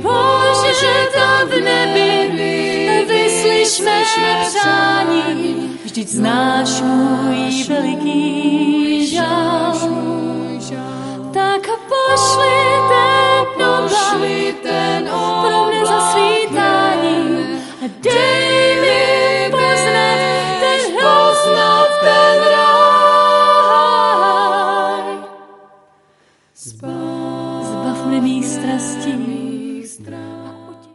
Bože, tam v nebi, vyslyš mé přání, vždyť znáš můj veliký žál. Tak pošli